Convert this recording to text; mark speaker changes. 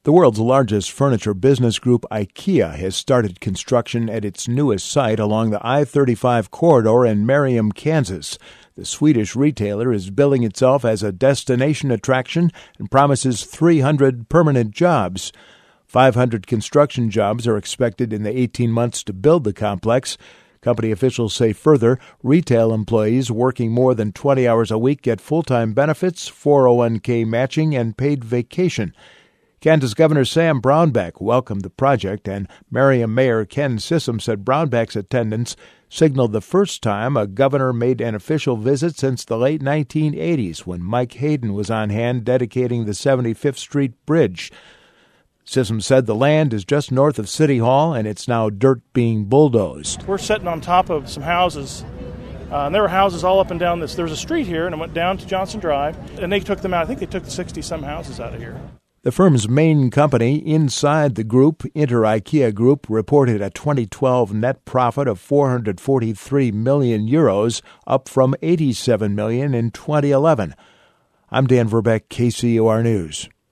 Speaker 1: The world's largest furniture business group, IKEA, has started construction at its newest site along the I-35 corridor in Merriam, Kansas. The Swedish retailer is billing itself as a destination attraction and promises 300 permanent jobs. 500 construction jobs are expected in the 18 months to build the complex. Company officials say further, retail employees working more than 20 hours a week get full-time benefits, 401k matching, and paid vacation. Kansas Governor Sam Brownback welcomed the project, and Merriam Mayor Ken Sissom said Brownback's attendance signaled the first time a governor made an official visit since the late 1980s when Mike Hayden was on hand dedicating the 75th Street Bridge. Sissom said the land is just north of City Hall, and it's now dirt being bulldozed.
Speaker 2: We're sitting on top of some houses, and there were houses all up and down this. There was a street here, and it went down to Johnson Drive, and they took them out. I think they took 60-some houses out of here.
Speaker 1: The firm's main company inside the group, Inter-IKEA Group, reported a 2012 net profit of 443 million euros, up from 87 million in 2011. I'm Dan Verbeck, KCOR News.